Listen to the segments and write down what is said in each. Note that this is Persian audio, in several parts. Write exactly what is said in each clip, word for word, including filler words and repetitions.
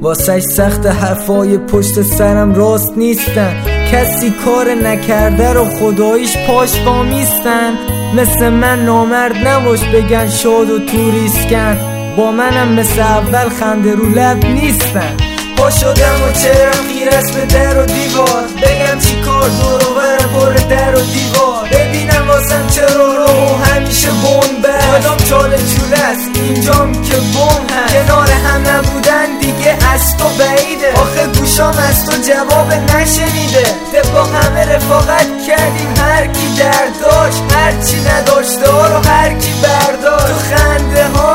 واسش سخت حرفای پشت سرم راست نیستن. کسی کار نکرده رو خداییش پاش وامیستن. مثل من نامرد نباش بگن شاد و توریسکن. با منم مثل اول خنده رو لب نیستن. پا شدم و چهرم خیرست به در و دیوار. بگم چی کار دور و بر پر در و دیوار. ببینم واسم چرا رو همیشه بون بر کدام چاله چوله است اینجام که بوم هست. کنار هم نبودن دیگه از تو بعیده. آخه گوشام از تو جواب نشنیده. با همه رفاقت کردیم هر کی درد داشت. هر چی نداشته ها رو هر کی برداشت. تو خنده ها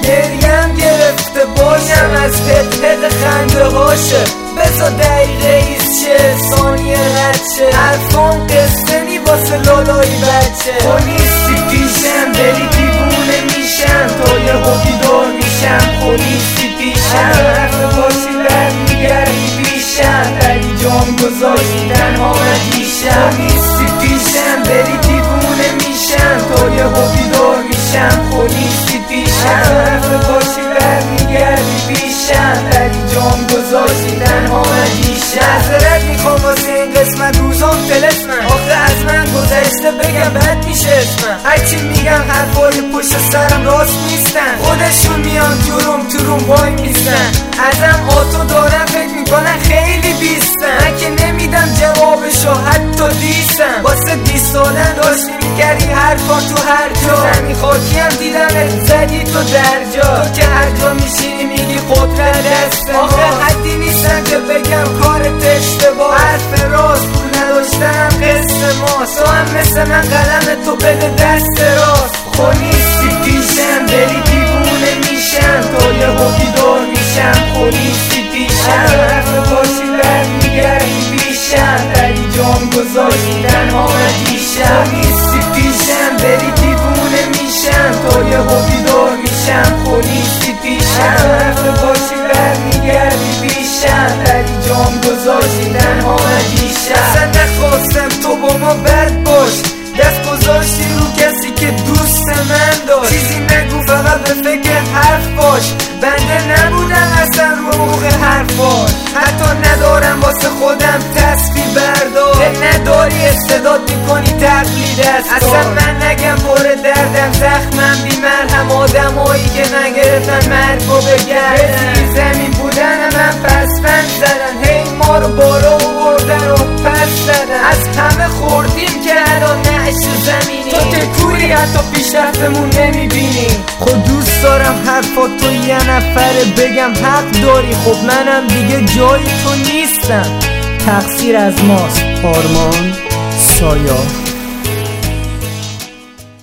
گریم گرفته باشم از پت پت خنده هاشه. بزا دقیقه ایست شه ثانیه رد شه. حرفان قصه نی واسه لالایی بچه. خو نیستی پیشم دلی دیوونه میشم. تا یه خوبی دار میشم. خو نیستی پیشم حرف باشی برمیگردی پیشم. دلی جام گذاشتی تنها مدیشم. خو نیستی پیشم دلی دیوونه میشم. تا یه خوبی دار میشم. خو نیستی پیشم حرف باشی برمیگردی پیشم. دلی جام گذاشتی تنها مدیشم. نظرت میخوام واسه این قسمت روزام تلسمم. آخه از من گذشته بگم بد میشه اسمم. هرچی میگم حرفای پشت سرم راست نیستن. خودشون میان جروم جروم وای میستن. ازم آتو دارم فکر میکنن خیلی بیستن. من که نمیدم جوابشو حتی دیستم. واسه بیست سالن داشتی میکردی حرفا تو هر جا. زمین خاکیم دیدمت زدی تو در جا. تو که هر جا میشینی میگی قدرت دست ما. آخه حدی نیستن که بگم کارت اشتباه. حرف راست پول نداشتنم قصه ماست. تو هم مثل من قلم تو بده دست راست. خو نیستی پیشم دلی دیوونه میشم. تا یه خوبی دار میشم. خو نیستی پیشم حرف باشی برمیگردی پیشم. دلی جام گذاشتی تنها مدیشم. خو نیستی پیشم دلی دیوونه میشم. تا یه خوبی دار میشم. خو نیستی پیشم حرف باشی برمیگردی پیشم. دلی جام گذاشتی تنها مدیشم. اصلا نخواستم تو با ما بد باش. دست گذاشتی رو کسی که دوست من داشت. چیزی نگو فقط به فکر حرف باش. بنده نبودم اصلا رو موقع حرفاش. حتی ندارم واسه خودم تصفیه بردار. نداری استعداد میکنی تقلید است. اصلا من نگم پر دردم زخمم بی مرهم. آدمایی که نگرفتن مرگ و بگردن. زمین بودن من پسفند زدن. هی ما رو بالا بردن و پس زدن. از همه خوردیم که الان نعش زمینی. تو که کوری حتی پیشرفتمون نمیبینی. خود دوست دارم حرفا تو یه نفره بگم حق داری. خب منم دیگه جای تو نیستم. تقصیر از ماست. آرمان سایا.